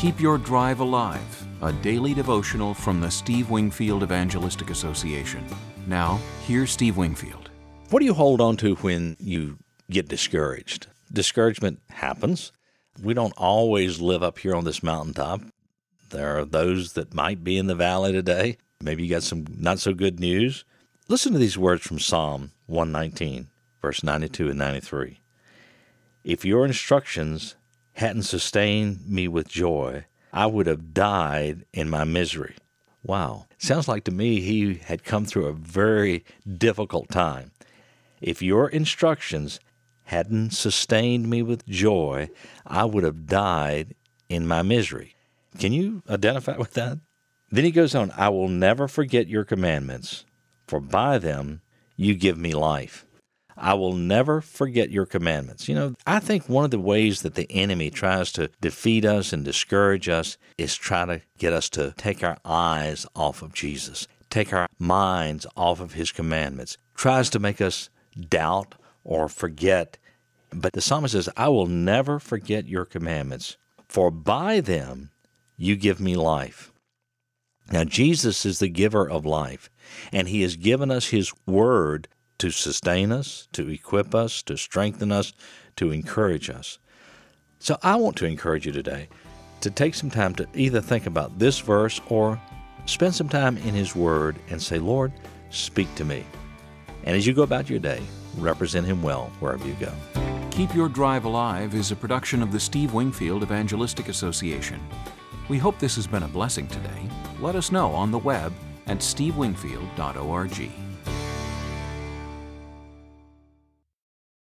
Keep Your Drive Alive, a daily devotional from the Steve Wingfield Evangelistic Association. Now, here's Steve Wingfield. What do you hold on to when you get discouraged? Discouragement happens. We don't always live up here on this mountaintop. There are those that might be in the valley today. Maybe you got some not so good news. Listen to these words from Psalm 119, verse 92 and 93. If your instructions hadn't sustained me with joy, I would have died in my misery. Wow. Sounds like to me he had come through a very difficult time. If your instructions hadn't sustained me with joy, I would have died in my misery. Can you identify with that? Then he goes on, I will never forget your commandments, for by them you give me life. I will never forget your commandments. I think one of the ways that the enemy tries to defeat us and discourage us is try to get us to take our eyes off of Jesus, take our minds off of his commandments, tries to make us doubt or forget. But the psalmist says, I will never forget your commandments, for by them you give me life. Now, Jesus is the giver of life, and he has given us his word to sustain us, to equip us, to strengthen us, to encourage us. So I want to encourage you today to take some time to either think about this verse or spend some time in his word and say, Lord, speak to me. And as you go about your day, represent him well wherever you go. Keep Your Drive Alive is a production of the Steve Wingfield Evangelistic Association. We hope this has been a blessing today. Let us know on the web at stevewingfield.org.